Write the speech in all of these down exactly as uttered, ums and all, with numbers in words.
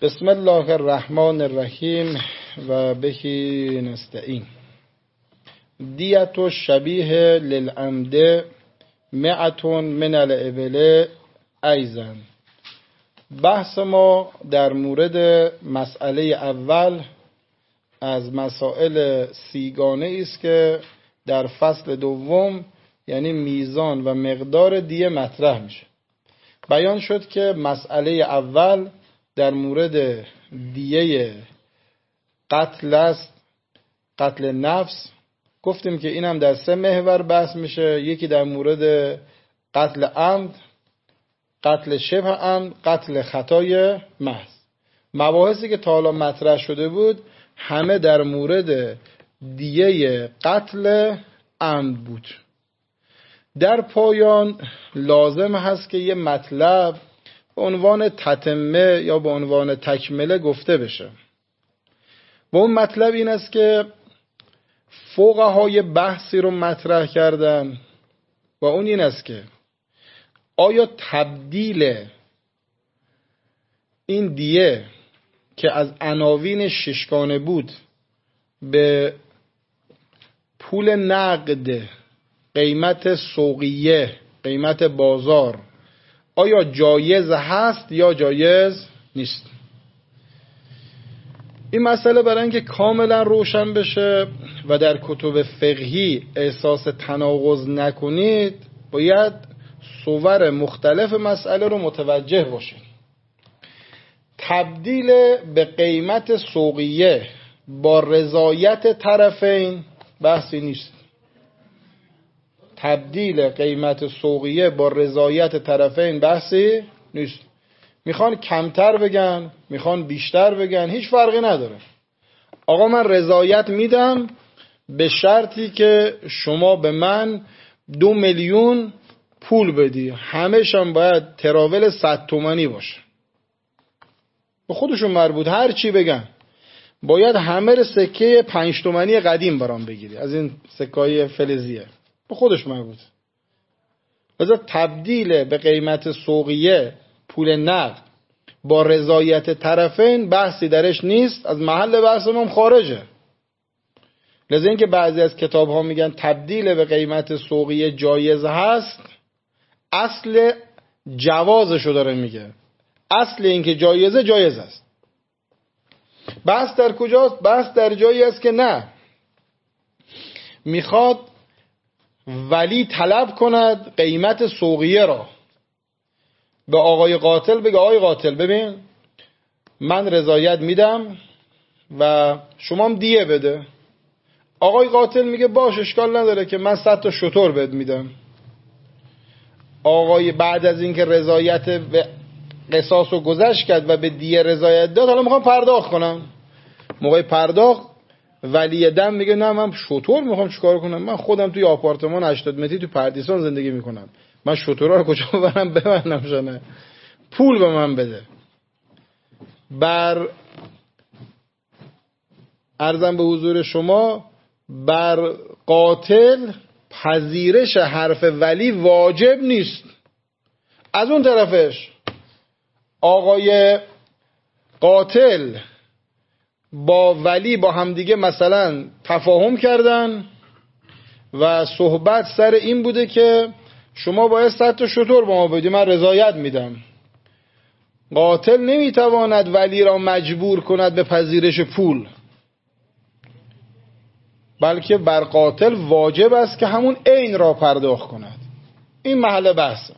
بسم الله الرحمن الرحیم و بهی نستعین. دیت الشبیه للعمد مئتون من الابل ایضا. بحث ما در مورد مسئله اول از مسائل سیگانه است که در فصل دوم یعنی میزان و مقدار دیه مطرح میشه. بیان شد که مسئله اول در مورد دیه قتل است، قتل نفس. گفتیم که این هم در سه محور بحث میشه. یکی در مورد قتل عمد، قتل شبه عمد، قتل خطای محض. مباحثی که تا حالا مطرح شده بود همه در مورد دیه قتل عمد بود. در پایان لازم هست که یه مطلب به عنوان تتمه یا به عنوان تکمله گفته بشه و اون مطلب این است که فقهای بحثی رو مطرح کردن و اون این است که آیا تبدیل این دیه که از عناوین ششگانه بود به پول نقد، قیمت سوقیه، قیمت بازار، آیا جایز هست یا جایز نیست؟ این مسئله برای اینکه کاملا روشن بشه و در کتب فقهی احساس تناقض نکنید باید صور مختلف مسئله رو متوجه باشید. تبدیل به قیمت سوقیه با رضایت طرفین بحثی نیست. تبدیل قیمت سوقیه با رضایت طرفین بحثی نیست. میخوان کمتر بگن، میخوان بیشتر بگن، هیچ فرقی نداره. آقا من رضایت میدم به شرطی که شما به من دو میلیون پول بدی. همه‌ش هم باید تراول صد تومانی باشه. به خودشون مربوط، هر چی بگن باید همه سکه پنج تومانی قدیم برام بگیری، از این سکه‌های فلزیه. به خودش مربوط. لذا تبدیل به قیمت سوقیه پول نقد با رضایت طرفین بحثی درش نیست، از محل بحث ما خارجه. لذا اینکه بعضی از کتاب ها میگن تبدیل به قیمت سوقیه جایز هست، اصل جوازشو داره میگه. اصل اینکه جایزه جایز است. بحث در کجاست؟ بحث در جایی است که نه، میخواد ولی طلب کند قیمت سوقیه را، به آقای قاتل بگه آقای قاتل ببین من رضایت میدم و شما هم دیه بده. آقای قاتل میگه باش اشکال نداره که من صد تا شتر بهت میدم. آقای بعد از اینکه رضایت به قصاص رو گذشت کرد و به دیه رضایت داد، حالا میخوام پرداخت کنم. موقع پرداخت ولی دم میگه نه من شتر میخوام چیکار کنم؟ من خودم توی آپارتمان هشتاد متری تو پردیسان زندگی میکنم، من شترها رو کجا ببرم ببندم شنه؟ پول به من بده. بر عرضم به حضور شما بر قاتل پذیرش حرف ولی واجب نیست. از اون طرفش آقای قاتل با ولی با همدیگه مثلا تفاهم کردن و صحبت سر این بوده که شما باید صد تا شتر با ما بدی، من رضایت میدم. قاتل نمیتواند ولی را مجبور کند به پذیرش پول، بلکه بر قاتل واجب است که همون عین را پرداخت کند. این محل بحثه.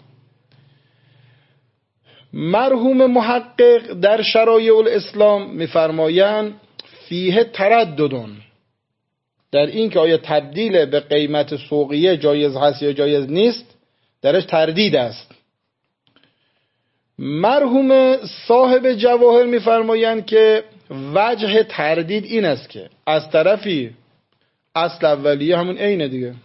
مرحوم محقق در شرایع الاسلام میفرمایند فیه ترددون، در این که آیا تبدیل به قیمت سوقیه جایز هست یا جایز نیست درش تردید است. مرحوم صاحب جواهر میفرمایند که وجه تردید این است که از طرفی اصل اولیه همون عینه دیگه.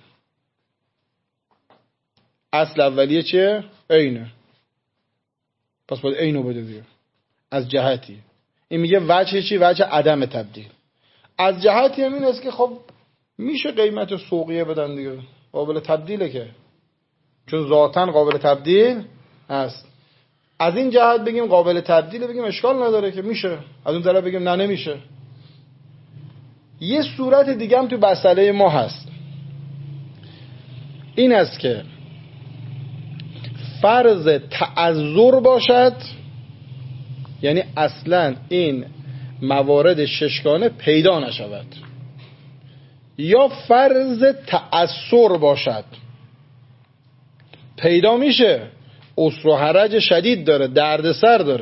اصل اولیه چیه؟ عینه. پس باید عینو بده دیگه. از جهتی این میگه وجه چی؟ وجه عدم تبدیل. از جهتی هم این است که خب میشه قیمت سوقیه بدن دیگه، قابل تبدیله که، چون ذاتاً قابل تبدیل هست. از این جهت بگیم قابل تبدیل، بگیم اشکال نداره که میشه، از اون طرف بگیم نه نمیشه. یه صورت دیگه هم تو مسئله ما هست، این است که فرض تعذر باشد، یعنی اصلا این موارد ششگانه پیدا نشود، یا فرض تأثر باشد، پیدا میشه، عسر و حرج شدید داره، دردسر داره.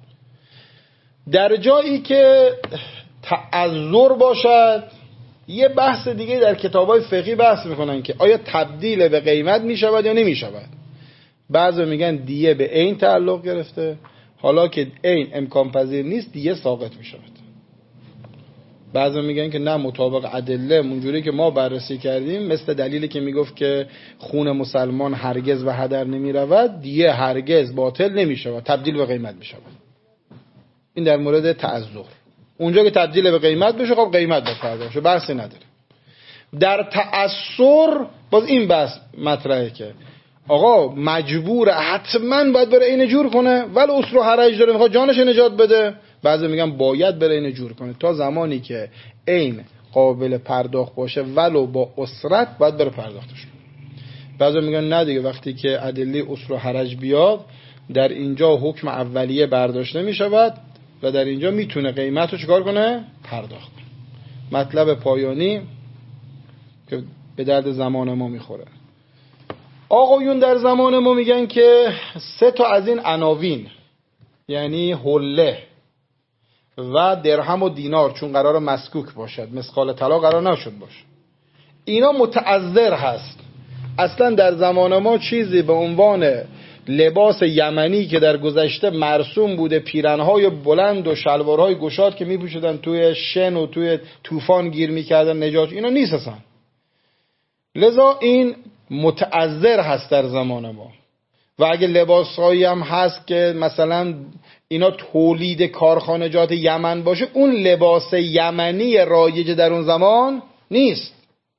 در جایی که تعذر باشد، یه بحث دیگه در کتابای فقهی بحث میکنن که آیا تبدیل به قیمت میشود یا نمیشود. بعضی میگن دیه به عین تعلق گرفته، حالا که عین امکان پذیر نیست دیه ساقط میشود. بعضی میگن که نه، مطابق ادله اونجوری که ما بررسی کردیم، مثل دلیلی که میگفت که خون مسلمان هرگز و هدر نمیرود، دیه هرگز باطل نمیشود، تبدیل به قیمت میشود. این در مورد تعذر. اونجا که تبدیل به قیمت بشه، خب قیمت بپرداشه، بشه، بحثی نداره. در تأثر باز این بحث مطرحه که آقا مجبور حتما باید بره اینو جور کنه، ولی عسر و حرج داره، میخواد جانش نجات بده. بعضی میگن باید بره اینو جور کنه تا زمانی که عین قابل پرداخت باشه ولو با اسرت باید بره پرداختش کنه. بعضی میگن نه دیگه، وقتی که ادله عسر و حرج بیاد در اینجا حکم اولیه برداشت نمیشود و در اینجا میتونه قیمت رو چیکار کنه؟ پرداخت کنه. مطلب پایانی که به درد زمان ما میخوره. آقایون در زمان ما میگن که سه تا از این عناوین، یعنی حله و درهم و دینار، چون قرار مسکوک باشد، مثقال طلا قرار نشد باشه، اینا متعذر هست. اصلا در زمان ما چیزی به عنوان لباس یمنی که در گذشته مرسوم بوده، پیرنهای بلند و شلوارهای گشاد که میپوشیدن توی شن و توی طوفان گیر میکردن نجات، اینا نیست اصلا. لذا این متعذر هست در زمان ما. و اگه لباسهایی هم هست که مثلا اینا تولید کارخانجات یمن باشه، اون لباس یمنی رایج در اون زمان نیست.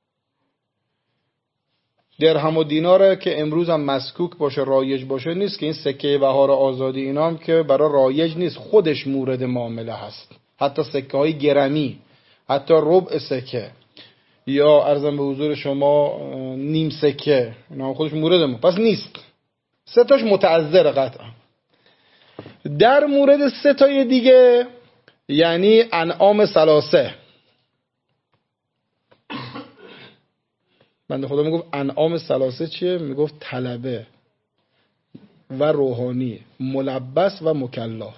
درهم و دیناره که امروز هم مسکوک باشه، رایج باشه نیست، که این سکه بهار آزادی اینا هم که برای رایج نیست، خودش مورد معامله هست. حتی سکه های گرمی، حتی ربع سکه، یا عرضم به حضور شما نیم سکه، اینا خودش مورد ما پس نیست. سه تاش متعذر قطعا. در مورد سه تای دیگه، یعنی انعام ثلاثه، بنده خدا میگفت انعام ثلاثه چیه؟ میگفت طلبه و روحانی، ملبس و مکلا.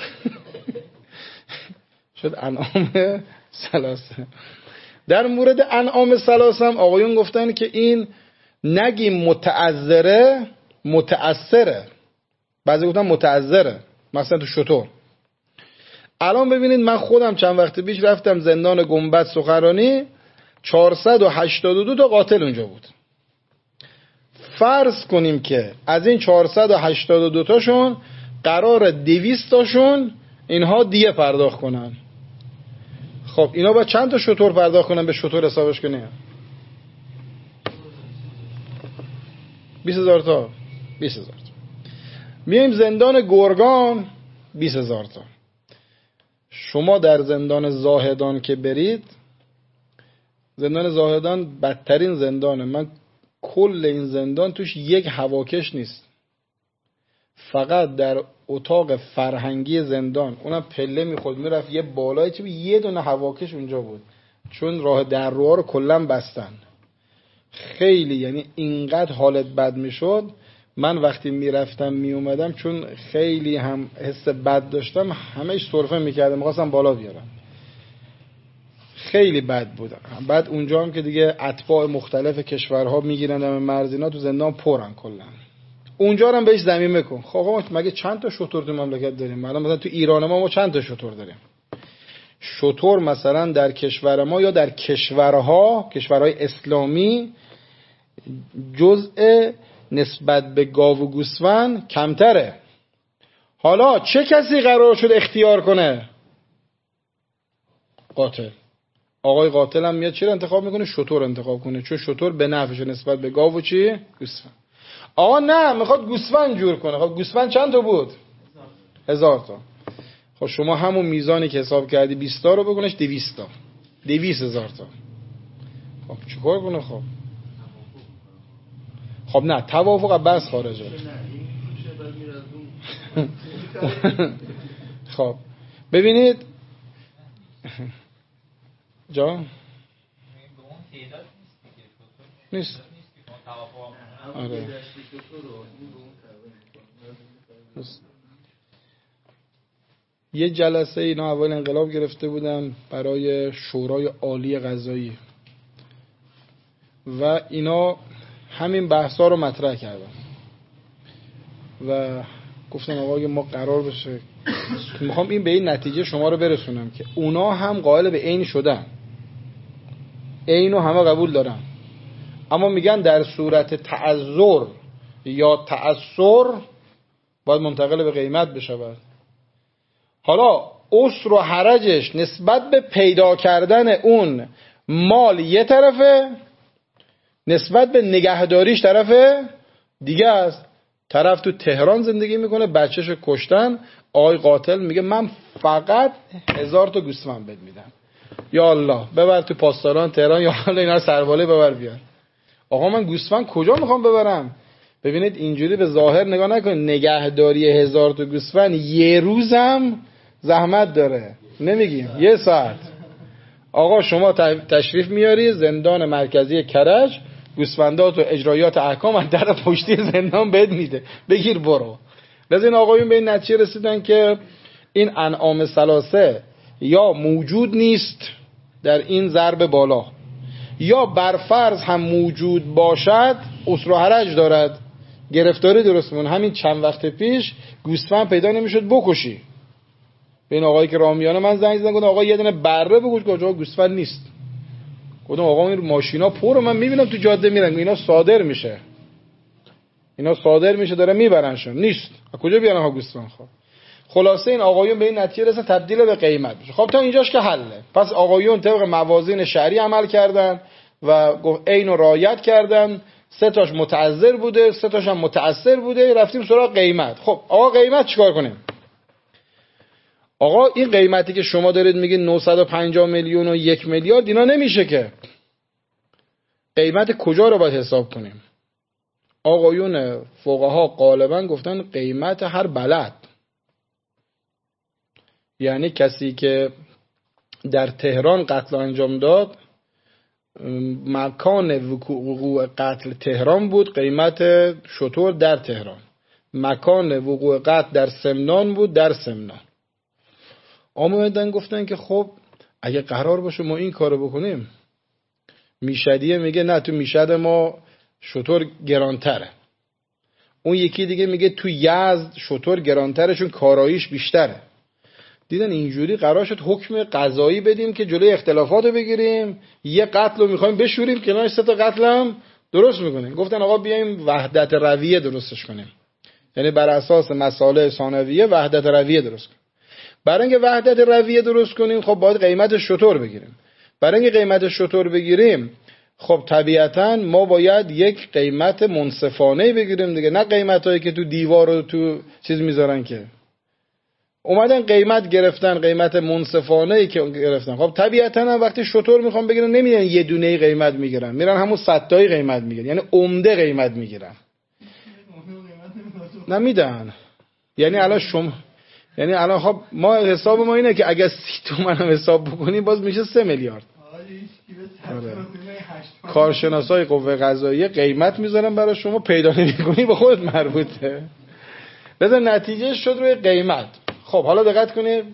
شد انعام ثلاثه. در مورد انعام ثلاثه هم آقایون گفتن که این نگیم متعذره، متأثره. بعضی گفتن متعذره، مثلا تو شتر. الان ببینید من خودم چند وقت پیش رفتم زندان گنبد سخنرانی، چهارصد و هشتاد و دو تا قاتل اونجا بود. فرض کنیم که از این چهارصد و هشتاد و دو تاشون قرار دویست تاشون اینها دیه پرداخت کنن. خب اینا باید چند تا شتر پرداخت کنن؟ به شتر حسابش کنیم بیست هزار تا. بیست هزار تا. میایم زندان گرگان، بیست هزار تا. شما در زندان زاهدان که برید، زندان زاهدان بدترین زندانه. من کل این زندان توش یک هواکش نیست، فقط در اتاق فرهنگی زندان، اونم پله میخورد میرفت یه بالای چه یه دونه هواکش اونجا بود، چون راه درروها رو کلا بستن. خیلی یعنی اینقدر حالت بد میشد. من وقتی میرفتم میومدم، چون خیلی هم حس بد داشتم، همش سرفه میکردم، میخواستم بالا بیارم. خیلی بد بودم. بعد اونجا هم که دیگه اتباع مختلف کشورها میگیرن دم مرز، اینا تو زندان پرن کلا. اونجا هم بهش ضمیمه کن. خب مگه چند تا شتر تو مملکت داریم؟ الان مثلا تو ایران ما ما چند تا شتر داریم؟ شتر مثلا در کشور ما یا در کشورها، کشورهای اسلامی، جزء نسبت به گاو و گوسفند کمتره. حالا چه کسی قرار شد اختیار کنه؟ قاتل. آقای قاتل هم میاد چی رو انتخاب میکنه؟ شتر انتخاب کنه، چون شتر به نفعش نسبت به گاو و چی؟ گوسفند. آقا نه میخواد گوسفند جور کنه. خب گوسفند چند تا بود؟ هزار تا. خب شما همون میزانی که حساب کردی بیست تا رو بگونش دویست تا، دویست هزار تا. خب چیکار کنه؟ خب خب نه توافق بس خارجه. خب ببینید جا نیست. آره یه جلسه اینا اول انقلاب گرفته بودن برای شورای عالی قضایی و اینا همین بحثا رو مطرح کردن و گفتن آقا ما قرار بشه، میخوام این به این نتیجه شما رو برسونم که اونا هم قائل به عین شدن، عینو همه قبول دارن، اما میگن در صورت تعذر یا تأثر باید منتقل به قیمت بشود. حالا عسر و حرجش نسبت به پیدا کردن اون مال یه طرفه، نسبت به نگهداریش طرف دیگه است. طرف تو تهران زندگی میکنه، بچهش کشتن، آقای قاتل میگه من فقط هزار تا گوسفند بد میدم، یا الله ببر تو پاسداران تهران، یا الله اینا سرباله ببر بیار. آقا من گوسفند کجا میخوام ببرم؟ ببینید اینجوری به ظاهر نگاه نکنید. نگهداری هزار تا گوسفند یه روزم زحمت داره، نمیگیم یه ساعت. آقا شما تشریف میاری زندان مرکزی کرج، گوسفندات و اجرایات احکام از در پشتی زندان بهت میده، بگیر برو. لذا این آقایون به این نتیجه رسیدن که این انعام ثلاثه یا موجود نیست در این ضرب بالا، یا برفرض هم موجود باشد عسر و حرج دارد، گرفتاری درست میکنه. همین چند وقت پیش گوسفند پیدا نمیشد بکشی، به این آقایی که رامیانه من زنگ زدن گفتم آقا یه دونه بره بکش، کجا گوسفند نیست. گفتم آقا این ماشینا پر، من میبینم تو جاده میرن اینا صادر میشه، اینا صادر میشه داره میبرنشون، نیست از کجا بیارن ها گوسفند؟ خب خلاصه این آقایون به این نتیجه رسیدن تبدیل به قیمت بشه. خب تا اینجاش که حله. پس آقایون طبق موازین شرعی عمل کردن و گفت عین و رعایت کردن، سه تاش متعذر بوده، سه تاش هم متأثر بوده، رفتیم سراغ قیمت. خب آقا قیمت چیکار کنیم؟ آقا این قیمتی که شما دارید میگید نهصد و پنجاه میلیون و یک میلیارد، اینا نمیشه که. قیمت کجا رو باید حساب کنیم؟ آقایون فقها غالبا گفتن قیمت هر بلد، یعنی کسی که در تهران قتل انجام داد، مکان وقوع قتل تهران بود، قیمت شتر در تهران. مکان وقوع قتل در سمنان بود، در سمنان. آمدن گفتن که خب اگه قرار باشه ما این کارو بکنیم، میشدیه میگه نه تو میشد ما شتر گرانتره، اون یکی دیگه میگه تو یزد شتر گرانتره چون کاراییش بیشتره. دیدن اینجوری قرار شد حکم قضایی بدیم که جلوی اختلافات رو بگیریم، یه قتل رو میخوایم بشوریم کنارش سه تا قتل هم درست میکنیم. گفتن آقا بیایم وحدت رویه درستش کنیم، یعنی بر اساس مصالح ثانویه وحدت رویه درست کنیم. برای اینکه وحدت رویه درست کنیم خب باید قیمت شتر بگیریم. برای اینکه قیمت شتر بگیریم خب طبیعتاً ما باید یک قیمت منصفانه بگیریم دیگه، نه قیمتایی که تو دیوار و تو چیز میذارن که. اومدن قیمت گرفتن، قیمت منصفانه‌ای که گرفتن. خب طبیعتاً وقتی شتر میخوام بگیرن نمیدن یه دونه قیمت میگیرن، میرن همون صد تایی قیمت میگیرن، یعنی عمده قیمت میگیرن. نمیدن. یعنی الان شما یعنی الان خب ما حساب ما اینه که اگه سی تومن هم حساب بکنیم باز میشه سه میلیارد. آره. کارشناسای قوه قضاییه قیمت میذارن برای شما، پیدا نمی‌کنی به خودت مربوطه. بذار نتیجه شد روی قیمت. خب حالا دقت کنید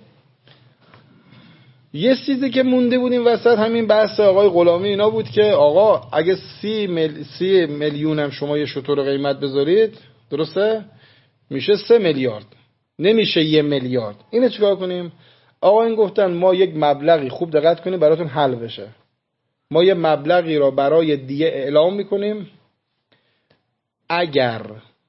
یه چیزی که مونده بود این وسط همین بحث آقای غلامی اینا بود که آقا اگه سی, مل... سی میلیون هم شما یه شتر قیمت بذارید درسته میشه سه میلیارد، نمیشه یه میلیارد. اینو چیکار کنیم؟ آقا این گفتن ما یک مبلغی، خوب دقت کنید براتون حل بشه، ما یه مبلغی را برای دیه اعلام میکنیم، اگر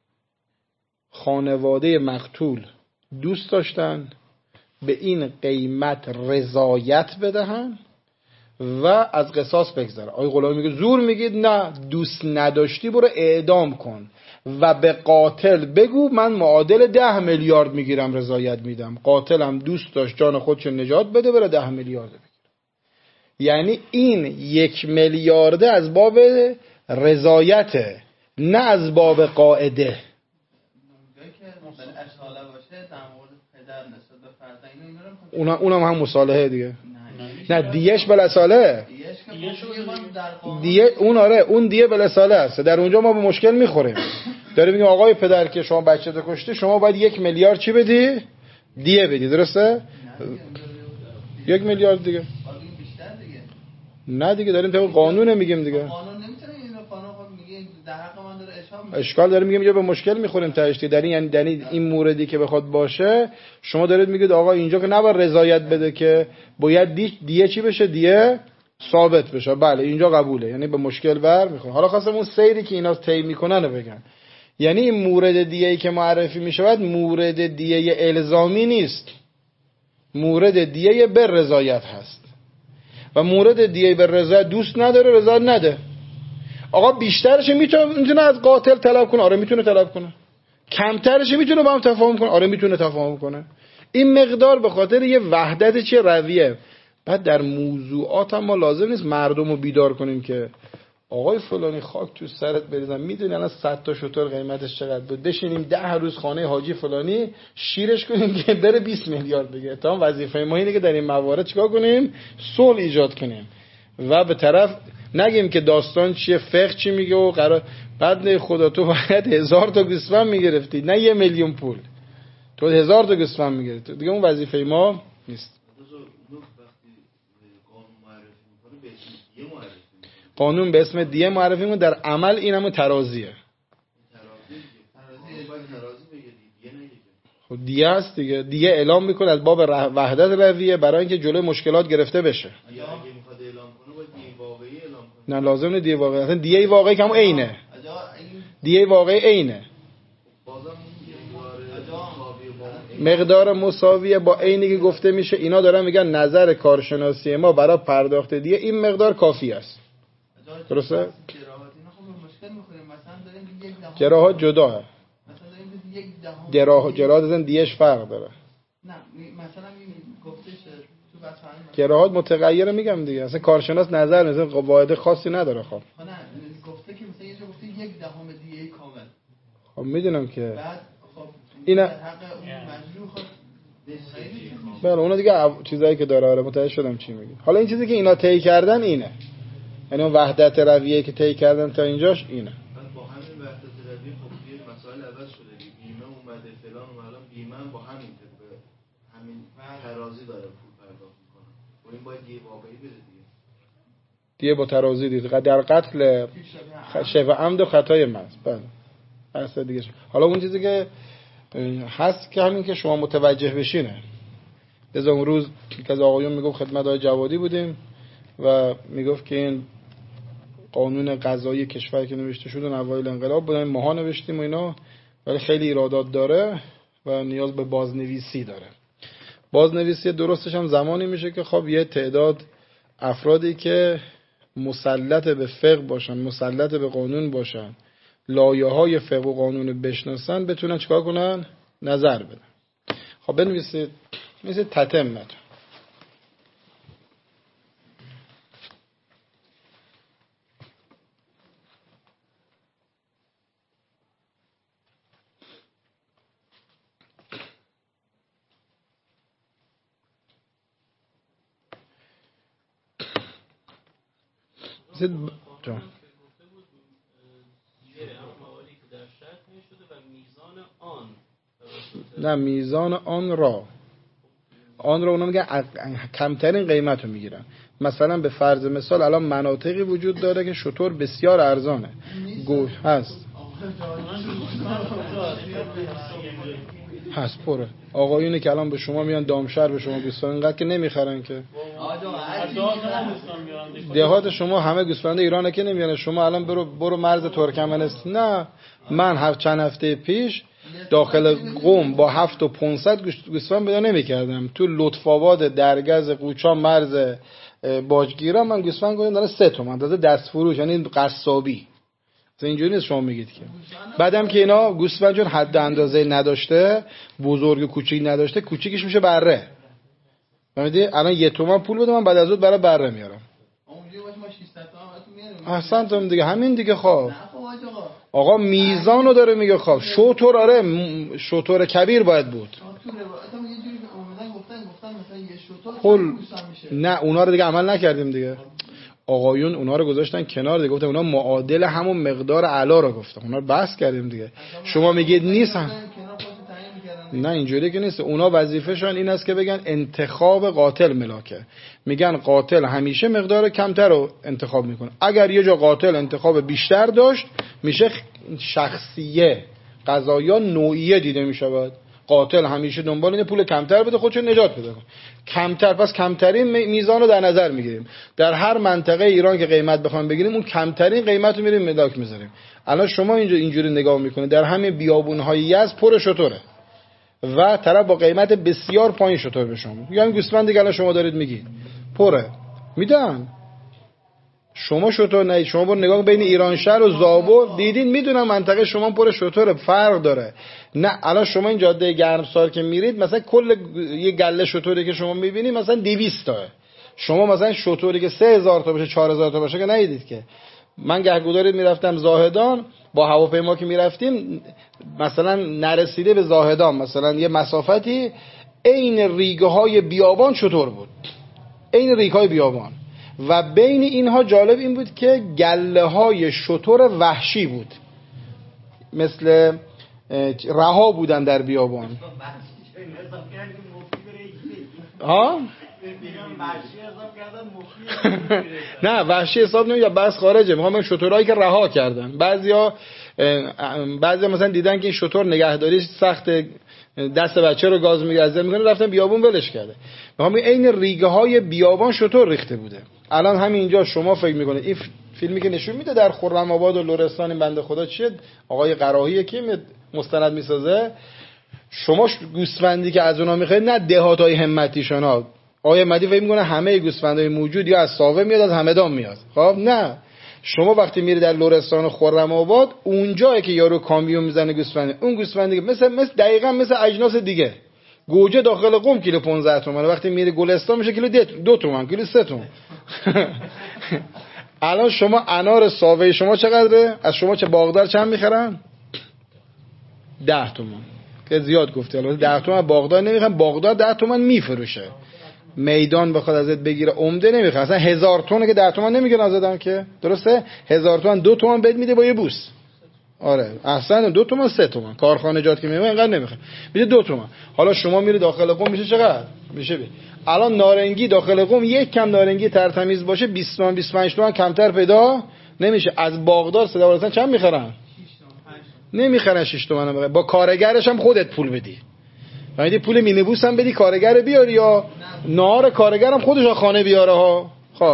خانواده مقتول دوست داشتن به این قیمت رضایت بدهن و از قصاص بگذره. آقای غلامی میگه زور میگید؟ نه، دوست نداشتی برو اعدام کن و به قاتل بگو من معادل ده میلیارد میگیرم رضایت میدم. قاتلم دوست داشت جان خودشو نجات بده بره ده میلیارد بگیره. یعنی این یک میلیارده از باب رضایته نه از باب قاعده. اونا اونم هم مصالحه دیگه. نه دیهش بلساله دیه اون آره اون دیه بلساله است. در اونجا ما به مشکل میخوریم. داریم میگیم آقای پدر که شما بچه تو کشتی شما باید یک میلیارد چی بدی؟ دیه بدی. درسته؟ یک میلیارد دیگه. نه دیگه داریم طبق قانون میگیم دیگه. قانون نمیتونه اینو قانون خود میگه در حق من داره اشکال اشکال داره. میگیم به مشکل میخوریم تهش. در این یعنی در این موردی که بخواد باشه شما دارید میگید آقا اینجا که نباید رضایت بده که باید دی... دیه چی بشه؟ دیه ثابت بشه. بله اینجا قبوله. یعنی به مشکل بر میخوره. حالا خواستم اون سیری که اینا طی میکنن رو بگن. یعنی این مورد دیه‌ای که معرفی میشود مورد دیه الزامی نیست، مورد دیه به رضایت هست. و مورد دیه به رضایت دوست نداره رضایت نده. آقا بیشترش میتونه از قاتل طلب کنه؟ آره میتونه طلب کنه. کمترش میتونه با هم تفاهم کنه؟ آره میتونه تفاهم کنه. این مقدار به خاطر یه وحدت چه رویه. بعد در موضوعات هم ما لازم نیست مردم رو بیدار کنیم که آقای فلانی خاک تو سرت بریزم میدونی الان صد تا شتر قیمتش چقدر بود، بشینیم ده روز خانه حاجی فلانی شیرش کنیم که بره بیست میلیارد بگه. تا وظیفه ما اینه که در این موارد چیکار کنیم؟ صلح ایجاد کنیم و به طرف نگیم که داستان چیه، فقه چی میگه و قرار. بعد خدا تو باید هزار تا گوسفند میگرفتی نه یه میلیون پول، تو هزار تا گوسفند میگرفتی دیگه. اون وظیفه ما نیست. قانون به اسم دیه معرفی میکنه، در عمل این همون ترازیه. خب دیه است دیگه. دیه اعلام میکنه از باب وحدت رویه برای اینکه جلوی مشکلات گرفته بشه. نه لازم نه دیه واقعی. اصلا دیه واقعی که همون عینه. دیه واقعی عینه. مقدار مساویه با عینی که گفته میشه. اینا دارن میگن نظر کارشناسی ما برای پرداخت دیه این مقدار کافی است. درسته؟ جراحات جداه. جراحات جراحات از دیهش فرق داره. نه مثلا گفته تو بس جراحات متغیره میگم دیگه. اصلا کارشناس نظر مثلا قواعد خاصی نداره. خب نه گفته که مثلا یه جا گفته یک دهم دیه کامل. خب میدونم که بعد خب اینا حق اون مجروح خب بله اونا دیگه چیزایی که داره. آره متوجه شدم چی میگی. حالا این چیزی که اینا طی کردن اینه، یعنی اون وحدت رویه که طی کردن تا اینجاش اینه. با همین وحدت رویه خب یه مسائل عوض شده. بیمه اومده فلان و الان بیمه با همین طبقه همین ترازی داره پول پرداخت میکنه. و این باید یه واقعی بده دیگه. دیگه با ترازی دید در قتل شبه عمد و خطای محض. بله اصلا دیگه. حالا اون چیزی که هست که همین که شما متوجه بشینه. لذا اون روز که از آقایون میگفت خدمت آقای جوادی بودیم و میگفت که این قانون قضایی کشور که نوشته شده اوایل انقلاب بودن ماها نوشتیم و اینا، ولی خیلی ایرادات داره و نیاز به بازنویسی داره. بازنویسی درستش هم زمانی میشه که خب یه تعداد افرادی که مسلط به فقه باشن، مسلط به قانون باشن، لایه‌های فقه و قانون بشناسن، بتونن چیکار کنن؟ نظر بدن. خب بنویسید مثل تتمت. زد جان نه میزان آن را آن را اونا میگن کمترین قیمت رو میگیرن. مثلا به فرض مثال الان مناطقی وجود داره که شتر بسیار ارزانه گوش هست هست پره. آقایونی که الان به شما میان دامشهر به شما گوسفند اینقدر که نمیخرن که دهات شما همه گوسفند ایرانه که نمیانه. شما الان برو برو مرز ترکمنستان. نه من هفت چند هفته پیش داخل قم با هفت و پونصد گوسفند پیدا نمی‌کردم. تو لطف‌آباد درگز قوچان مرز باجگیرم من گوسفند گفتم داره سه تومن تازه دست فروش، یعنی قصابی. مثلا اینجوری نیست شما میگید که بعدم که اینا گوسفند چون حد اندازه نداشته، بزرگ و کوچیک نداشته، کوچیکش میشه بره. فهمیدی؟ الان یه تومن پول بده من بعد از اون برای بره میارم. احسن تام دیگه همین دیگه. خواب آقا میزانو داره میگه. خواب شطور آره شطور کبیر باید بود. پول نه اونا رو دیگه عمل نکردیم دیگه. آقایون اونا رو گذاشتن کنار دیگه، گفتن اونا معادل همون مقدار علا رو گفتن، اونا رو بحث کردیم دیگه. شما میگید نیست هم. نه اینجوری که نیست. اونا وظیفه‌شون این است که بگن انتخاب قاتل ملاکه. میگن قاتل همیشه مقدار کمتر رو انتخاب میکنه. اگر یه جا قاتل انتخاب بیشتر داشت میشه شخصیه، قضایا نوعیه دیده میشود. قاتل همیشه دنبال اینه پول کمتر بده خودشو نجات بده. کمتر، پس کمترین میزان رو در نظر میگیریم. در هر منطقه ایران که قیمت بخوام بگیریم اون کمترین قیمت رو میریم ملاک میذاریم. الان شما اینجا اینجوری نگاه میکنید در همین بیابون‌های یزد پر شتره و طرف با قیمت بسیار پایین شتر به شما میگه همین گوسفند دیگه الان شما دارید میگید پره میدن. شما شتر نه، شما برو نگاه بین ایرانشهر و زابل دیدین میدونم منطقه شما پر شتر فرق داره. نه الان شما این جاده گرمسار که میرید مثلا کل یه گله شتری که شما میبینید مثلا دویست تاه. شما مثلا شتری که سه هزار تا باشه چهار هزار تا باشه که ندیدید که. من گهگوداری میرفتم زاهدان با هواپیما که میرفتیم مثلا نرسیده به زاهدان مثلا یه مسافتی عین ریگه های بیابان شتر بود، عین ریگه های بیابان. و بین اینها جالب این بود که گله های شتر وحشی بود، مثل رها بودن در بیابان. ها؟ نه وحشی حساب نمیشه، بس خارجه. میخوام شترهایی که رها کردن. بعضیا بعضیا مثلا دیدن که این شتر نگهداریش سخت، دست بچه رو گاز میگذره میکنه، رفتن بیابون ولش کرده. میخوام عین ریگه های بیابان شتر ریخته بوده. الان همین اینجا شما فکر میکنید این فیلمی که نشون میده در خرم آباد و لرستان این بنده خدا چیه، آقای قراهی که مستند میسازه، شما گوسفندی که از اونا میخواید نه دهاتای همتیشون ها، آقای همتی فکر میکنه همه گوسفندای موجود یا از ساوه میاد از همدان میاد. خب نه، شما وقتی میری در لرستان و خرم آباد اونجایی که یارو کامیون میزنه گوسفند، اون گوسفندی مثل مثل دقیقاً مثل اجناس دیگه، گوجه داخل قم کیلو پانزده تومن، وقتی میری گلستان میشه کیلو دو تومن، کیلو سه تومن. الان شما انار ساوه شما چقدره؟ از شما چه باغدار چند میخرن؟ ده تومن. که زیاد گفتی، البته ده تومن باغدار نمیخرن، باغدار ده تومن میفروشه. میدان بخواد ازت بگیره عمده نمیخره. اصلا هزار تومن که ده تومن نمیگن ازدن که، درسته؟ هزار تومن دو تومن بهت میده با یه بوس. آره اصلا دو تومن سه تومن کارخانه جات که میمونه اینقدر نمیخره، میشه دو تومن. حالا شما میری داخل قم میشه چقدر؟ میشه بی. الان نارنگی داخل قم یک کم نارنگی ترتمیز باشه بیست تومن بیست و پنج تومن کمتر پیدا نمیشه. از باغدار صدا برسن چند میخرن؟ نمیخرن شش تومن. با کارگرش هم خودت پول بدی، یعنی پول مینیبوس هم بدی کارگر بیاری یا نهار کارگر هم خودش خانه بیاره ها. خب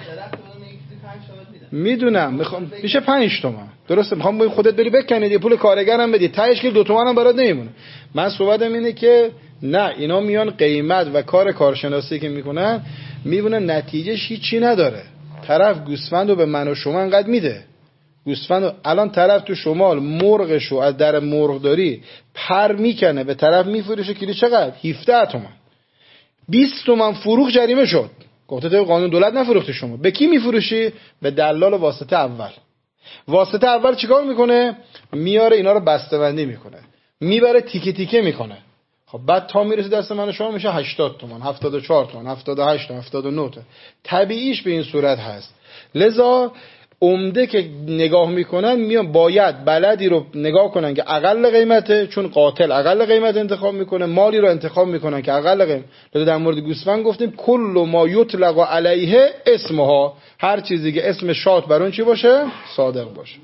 میدونم میخوام میشه پنج تومن، درسته؟ میخوام با خودت بری بکنید یه پول کارگر هم بدی، تهش که دو تومن هم برات نمیمونه. من صحبتم اینه که نه، اینا میان قیمت و کار کارشناسی که میکنن میبینن نتیجهش هیچی نداره. طرف گوسفندو به من و شما انقدر میده، گوسفندو الان طرف تو شمال مرغشو از در مرغداری پر میکنه به طرف میفروشه کیلو چقدر؟ هفده تومن. بیست تومن فروخ جریمه شد. گفته تو قانون دولت نفروختی شما. به کی میفروشی؟ به دلال واسطه اول. واسطه اول چیکار میکنه؟ میاره اینا رو بسته‌بندی میکنه، میبره تیکه تیکه میکنه. خب بعد تا میرسه دست من و شما میشه هشتاد تومن، هفتاد و چهار تومن، هفتاد و هشت تومن، هفتاد و نه تومن. طبیعیش به این صورت هست. لذا عمده که نگاه میکنن میان باید بلدی رو نگاه کنن که اقل قیمته، چون قاتل اقل قیمت انتخاب میکنه، مالی رو انتخاب میکنن که اقل قیمت. در مورد گوسفند گفتیم کل ما یطلق علیه اسمها، هر چیزی که اسم شات بر اون چی باشه صادق باشه.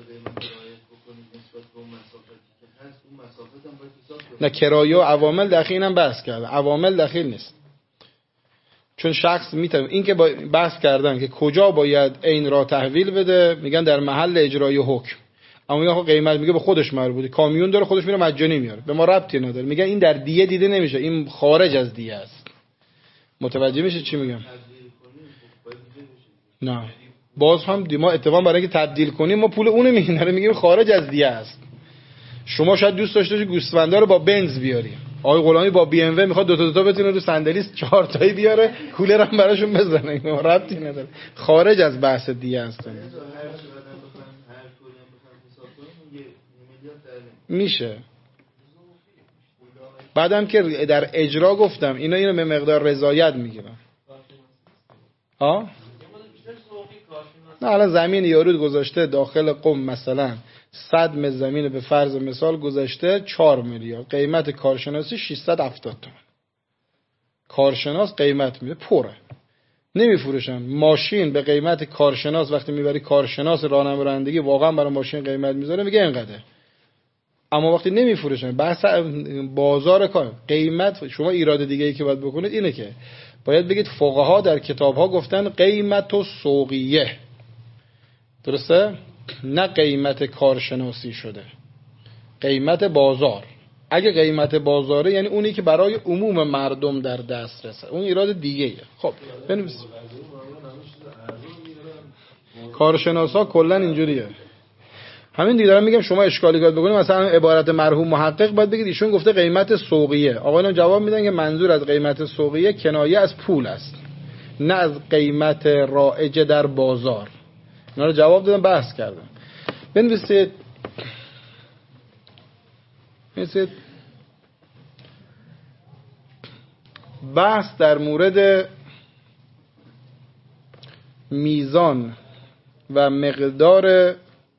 نه کرایه و عوامل دخیل هم بحث کرده، عوامل دخیل نیست، چون شخص میتونه این که بحث کردن که کجا باید عین را تحویل بده، میگن در محل اجرای حکم. اما میگن قیمت میگه به خودش مربوطه، کامیون داره خودش میره مجانی میاره، به ما ربطی نداره. میگن این در دیه دیده نمیشه، این خارج از دیه است. متوجه میشه چی میگم؟ نه باز هم ما اتفاقا برای اینکه تبدیل کنیم ما پول اونو میگیم، داره میگیم خارج از دیه است. شما شاید دوست داشته باشی گوسفندا رو با بنز بیاری، آقای غلامی با بی ام و میخواد دو تا دو تا بتونه رو صندلی چهار تایی بیاره، کولر هم براشون بزنه، ربطی نداره، خارج از بحث دیه است. میشه بعدم که در اجرا گفتم اینا اینو به مقدار رضایت میگیرن. ها نه الان زمین یارو گذاشته داخل قم مثلا صد متر زمین به فرض مثال گذاشته چهار میلیارد، قیمت کارشناسی ششصد و هفتاد تومن، کارشناس قیمت میده پره نمیفروشن. ماشین به قیمت کارشناس وقتی میبری کارشناس راهنمایی واقعا برای ماشین قیمت میذاره میگه اینقدر، اما وقتی نمیفروشن بحث بازار کار قیمت. شما ایراد دیگه ای که باید بکنید اینه که باید بگید فقها در کتاب‌ها گفتن قیمت و سوقیه، درسته؟ نه قیمت کارشناسی شده، قیمت بازار. اگه قیمت بازاره یعنی اونی که برای عموم مردم در دست رسه، اون ایراد دیگه ایه. خب بنویس کارشناسا کلا اینجوریه. همین دیگه دارم میگم شما اشکالی گاد بکنید مثلا عبارت مرحوم محقق باید بگید ایشون گفته قیمت سوقیه، آقایان جواب میدن که منظور از قیمت سوقیه کنایه از پول است نه از قیمت رایج در بازار. اینا رو جواب دادن بحث کردن. بنویسید بنویسید بحث در مورد میزان و مقدار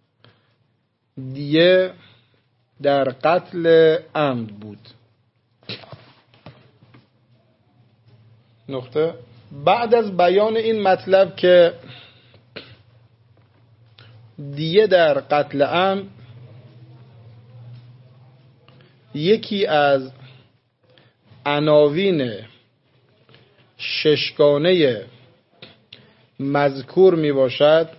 دیه در قتل عمد بود. نقطه. بعد از بیان این مطلب که دیه در قتل عمد یکی از عناوین ششگانه مذکور می باشد،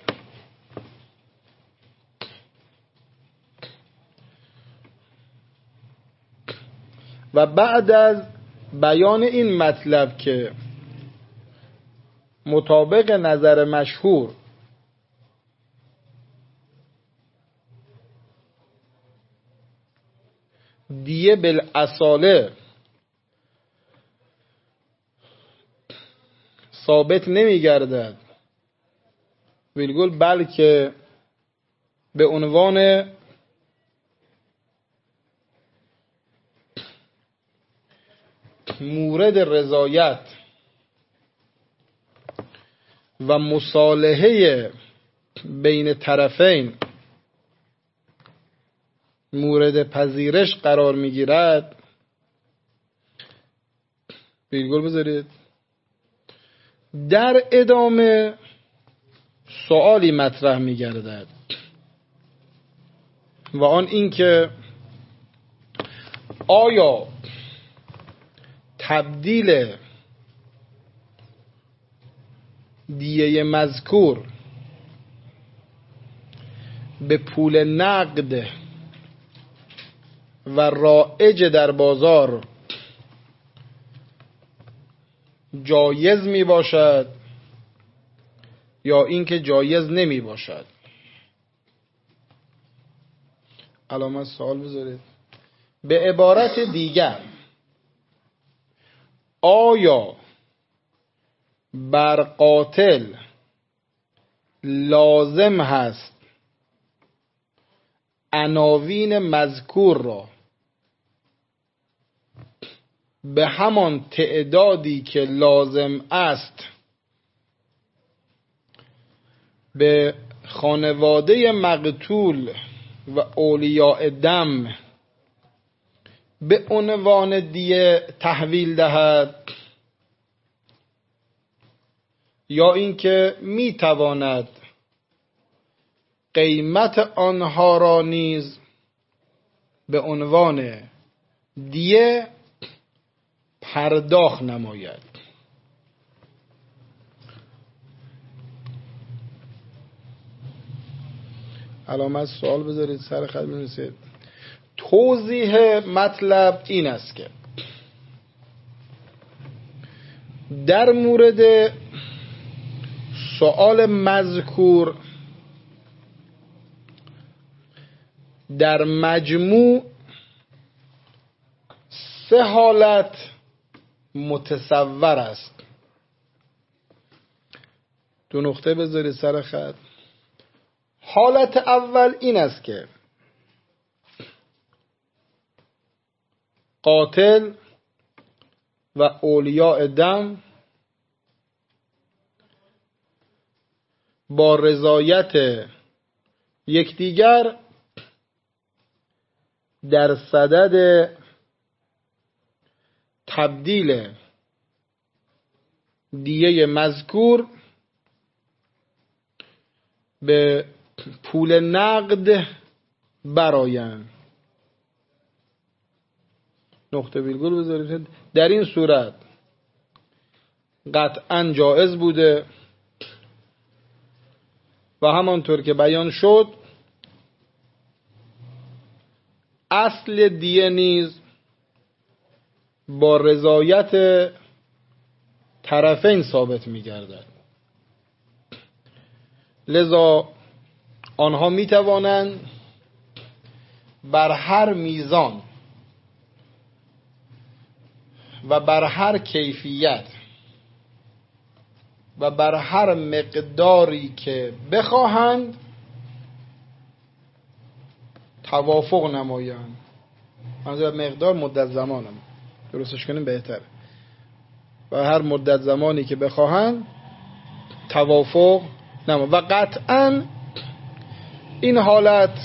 و بعد از بیان این مطلب که مطابق نظر مشهور دیه بالاصاله ثابت نمی گردد ویلگول بلکه به عنوان مورد رضایت و مصالحه بین طرفین مورد پذیرش قرار میگیرد، ویرگول بذارید، در ادامه سوالی مطرح میگردد و آن این که آیا تبدیل دیه مذکور به پول نقد و رایج در بازار جایز می باشد یا اینکه جایز نمی باشد؟ علامت سوال بذارید. به عبارت دیگر آیا بر قاتل لازم هست عناوین مذکور را به همان تعدادی که لازم است به خانواده مقتول و اولیاء دم به عنوان دیه تحویل دهد، یا اینکه می تواند قیمت آنها را نیز به عنوان دیه پرداخت نماید؟ علامت سوال بذارید سر خط بنویسید. توضیح مطلب این است که در مورد سؤال مذکور در مجموع سه حالت متصور است. دو نقطه بذارید سر خط. حالت اول این است که قاتل و اولیاء دم با رضایت یکدیگر در صدد تبدیل دیه مذکور به پول نقد برآیند. نقطه ویرگول بذارید. در این صورت قطعا جایز بوده و همانطور که بیان شد اصل دیه نیز با رضایت طرفین ثابت می گردد. لذا آنها می توانند بر هر میزان و بر هر کیفیت و بر هر مقداری که بخواهند توافق نمایند. منظور مقدار مدت زمانم درستش کنیم بهتره. و هر مدت زمانی که بخواهند توافق نمایند. و قطعا این حالت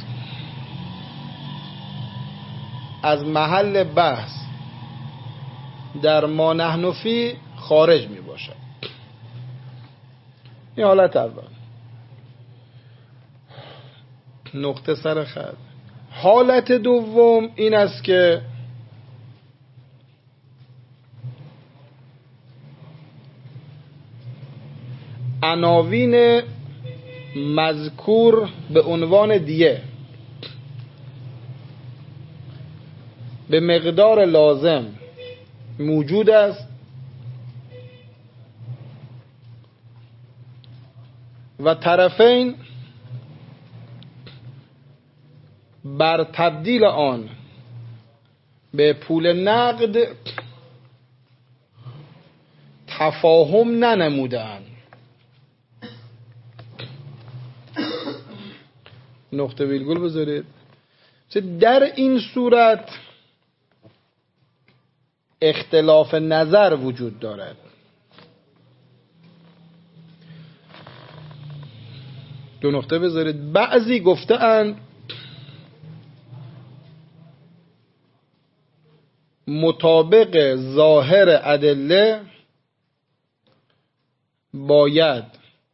از محل بحث در ما نحن فی خارج می باشد. این حالت اول. نقطه سر خط. حالت دوم این است که عناوین مذکور به عنوان دیه به مقدار لازم موجود است و طرفین بر تبدیل آن به پول نقد تفاهم ننمودند. نقطه ویرگول بذارید. در این صورت اختلاف نظر وجود دارد. دو نقطه بذارید. بعضی گفته‌اند مطابق ظاهر ادله باید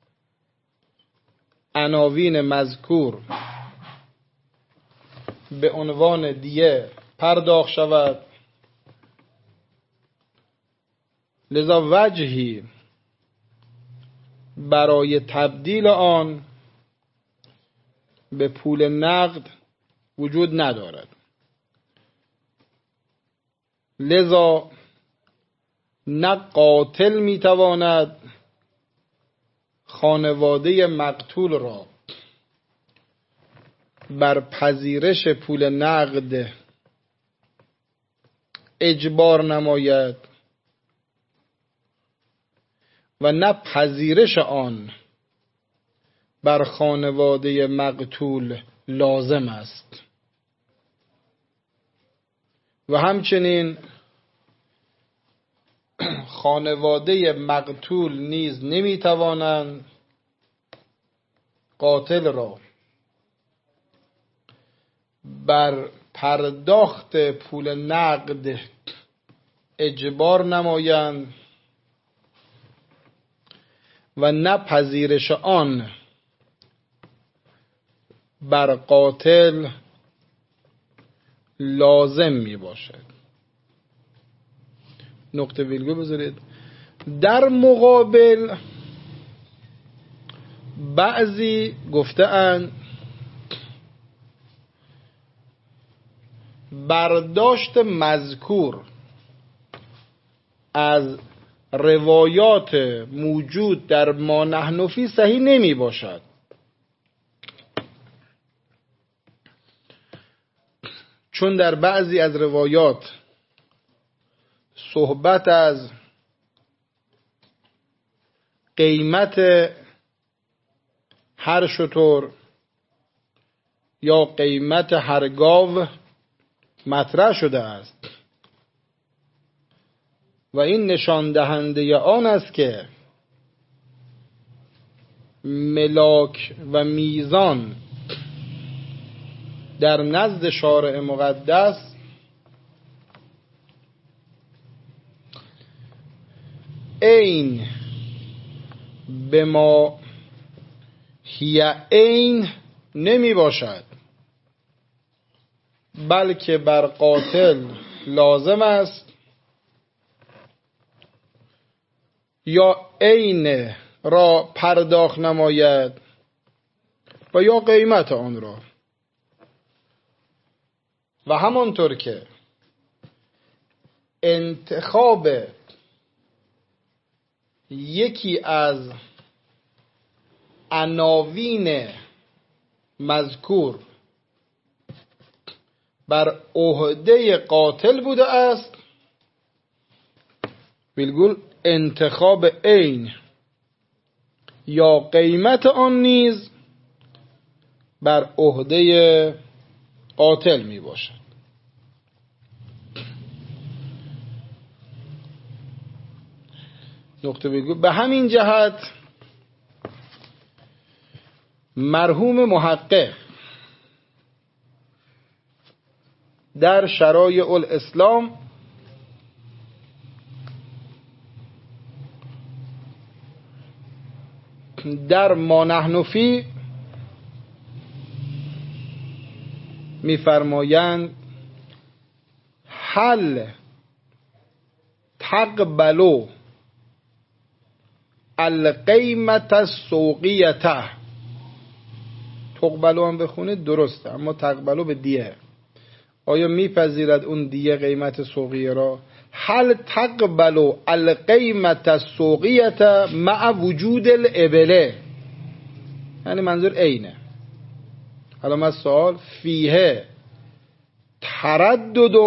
عناوین مذکور به عنوان دیه پرداخت شود. لذا وجهی برای تبدیل آن به پول نقد وجود ندارد. لذا نه قاتل میتواند خانواده مقتول را بر پذیرش پول نقد اجبار نماید و نه پذیرش آن بر خانواده مقتول لازم است. و همچنین خانواده مقتول نیز نمیتوانند قاتل را بر پرداخت پول نقد اجبار نمایند و نه پذیرش آن بر قاتل لازم می باشد. نقطه ویرگول بذارید. در مقابل بعضی گفته‌اند برداشت مذکور از روایات موجود در ما نحن فی صحیح نمی باشد. چون در بعضی از روایات صحبت از قیمت هر شتر یا قیمت هر گاو مطرح شده است و این نشان دهنده آن است که ملاک و میزان در نزد شارع مقدس عین به ما هی عین نمی باشد، بلکه بر قاتل لازم است یا عین را پرداخت نماید و یا قیمت آن را. و همانطور که انتخاب یکی از عناوین مذکور بر عهده قاتل بوده است، بالگل انتخاب عین یا قیمت آن نیز بر عهده قاتل می باشد. نقطه بگو به همین جهت مرحوم محقق در شرایع الاسلام در ما نحن فی می‌فرمایند هل تقبلوا القیمت السوقیته. تقبلوا هم بخونید درسته، اما تقبلوا به دیه. آیا میپذیرد اون دیه قیمت سوقیه را؟ هل تقبلوا القیمت السوقیته مع وجود الابله، یعنی منظور عینه. علامت سوال فیه تردد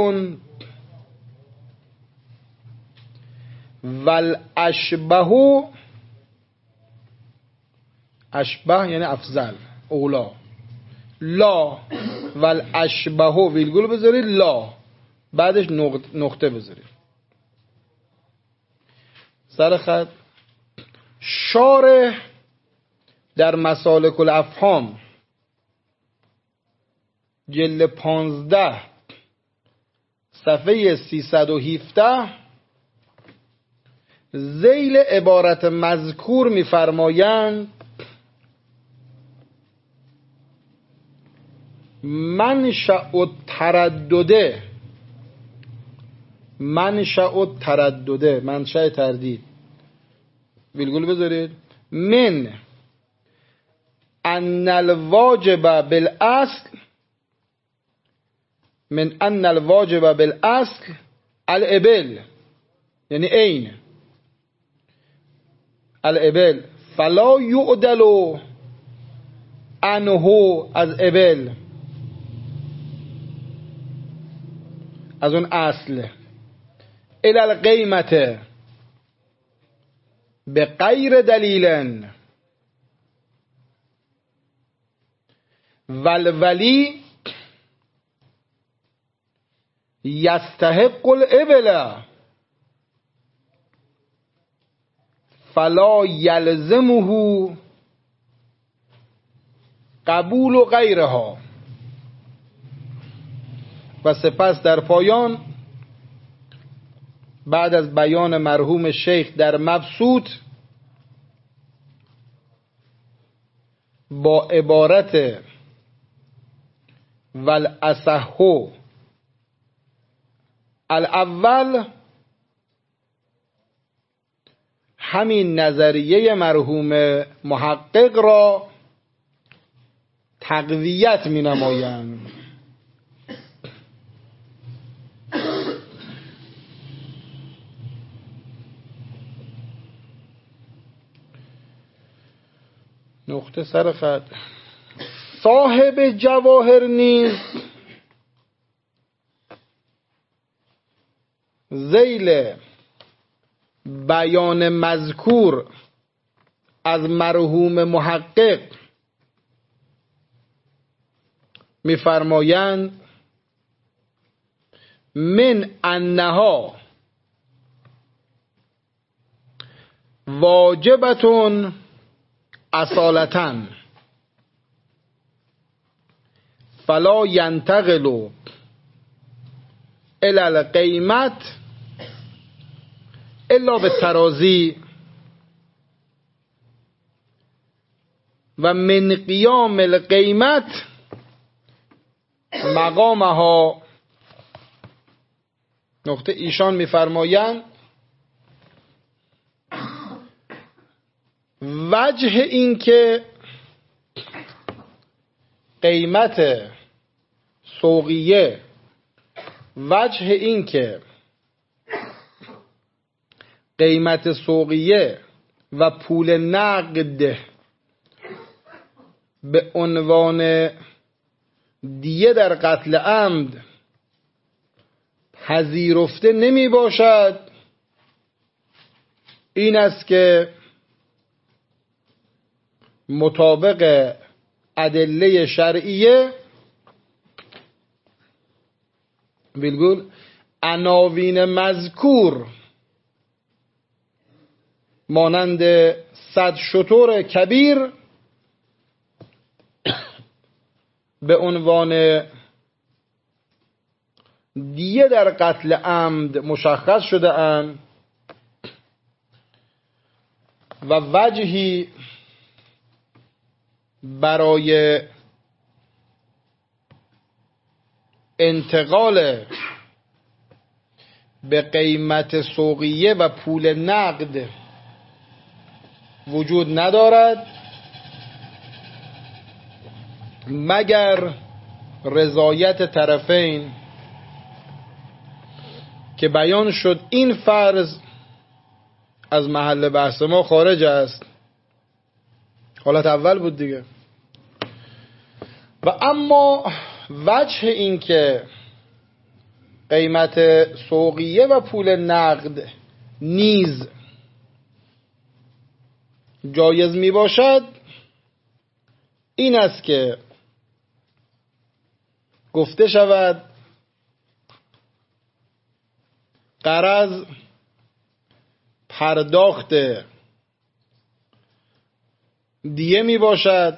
والاشبه، اشبه یعنی افضل اولا، لا والاشبه ویلگول بذارید، لا بعدش نقطه بذارید سر خط. شارح در مسالک الافهام جلد پانزده صفحه سیصد و هفده ذیل عبارت مذکور می‌فرمایند منشأ التردد، منشأ التردد منشأ تردید ویلگول بذارید، من ان الواجب بالاصل، من ان الواجب بالاصل الابل، یعنی عین الابل، فلا یعدل عنه از ابل، از اون اصل، الی القیمت به غیر دلیل، والولی یستحق الابل فلا یلزمه قبول غیرها. و سپس در پایان بعد از بیان مرحوم شیخ در مبسوط با عبارت والاصح الاول، همین نظریه مرحوم محقق را تقویت می نمایند. نقطه سر خط. صاحب جواهر نیز ذیل بیان مذکور از مرحوم محقق می‌فرمایند من انها واجبتون اصالتاً فلا ینتقل الی القیمت الا بالترازی و من قیام القیمت مقامها. نقطه ایشان می‌فرمایند وجه این که قیمت سوقیه وجه این که قیمت سوقیه و پول نقد به عنوان دیه در قتل عمد پذیرفته نمی باشد این است که مطابق ادله شرعیه بالگل عناوین مذکور مانند صد شتر کبیر به عنوان دیه در قتل عمد مشخص شده اند و وجهی برای انتقال به قیمت سوقیه و پول نقد وجود ندارد مگر رضایت طرفین که بیان شد این فرض از محل بحث ما خارج است. حالت اول بود دیگه. و اما وجه این که قیمت سوقیه و پول نقد نیز جایز می باشد این است که گفته شود غرض پرداخت دیه می باشد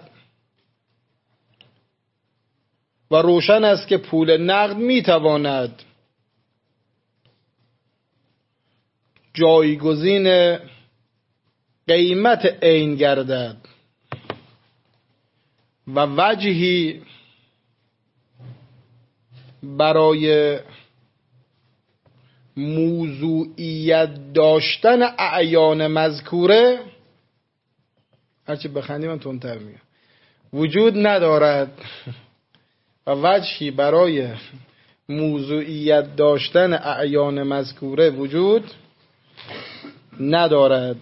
و روشن است که پول نقد می تواند جایگزین قیمت عین گردد و وجهی برای موضوعیت داشتن اعیان مذکوره هرچی بخندی من تندتر میگم وجود ندارد و وجهی برای موضوعیت داشتن اعیان مذکوره وجود ندارد.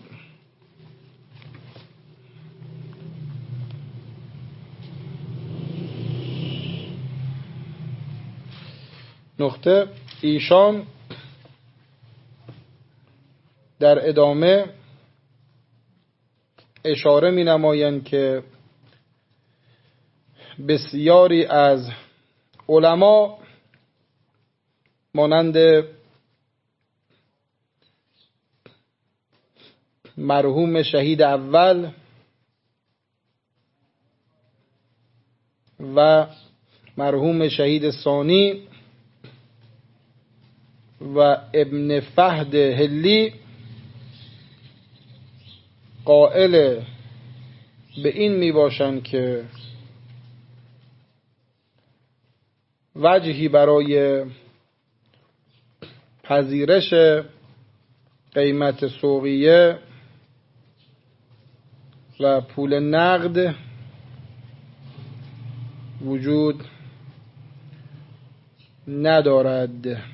نقطه ایشان در ادامه اشاره می نمایند که بسیاری از علما مانند مرحوم شهید اول و مرحوم شهید ثانی و ابن فهد هلی قائل به این می باشند که وجهی برای پذیرش قیمت سوقیه و پول نقد وجود ندارد.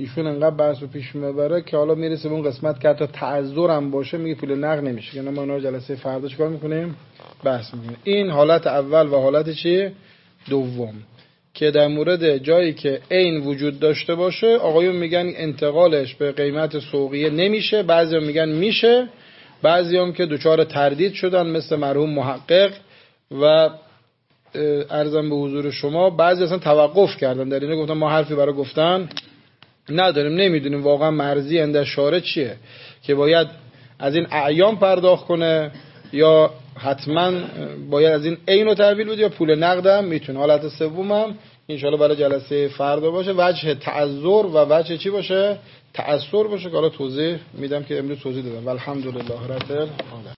ایشون انقدر بحث رو پیش میبره که حالا میرسه به اون قسمت که حتی تعذر هم باشه میگه پول نقد نمیشه. یعنی ما اینا رو جلسه فردا چیکار میکنیم؟ بحث میکنیم. این حالت اول و حالت چی؟ دوم که در مورد جایی که عین وجود داشته باشه آقایون میگن انتقالش به قیمت سوقیه نمیشه، بعضی هم میگن میشه، بعضی هم که دوچار تردید شدن مثل مرحوم محقق و عرضم به حضور شما بعضی اصلا توقف کردن در اینه، گفتن ما حرفی برای گفتن نداریم، نمیدونیم واقعا مرضی اند شارع چیه که باید از این اعیان پرداخت کنه یا حتما باید از این عین رو تحویل بده یا پول نقدم میتونه. حالت سومم ان شاء الله برای جلسه فردا باشه، وجه تعذر و وجه چی باشه؟ تأثر باشه که حالا توضیح میدم که امروز توضیح دادم. والحمدلله رب العالمین.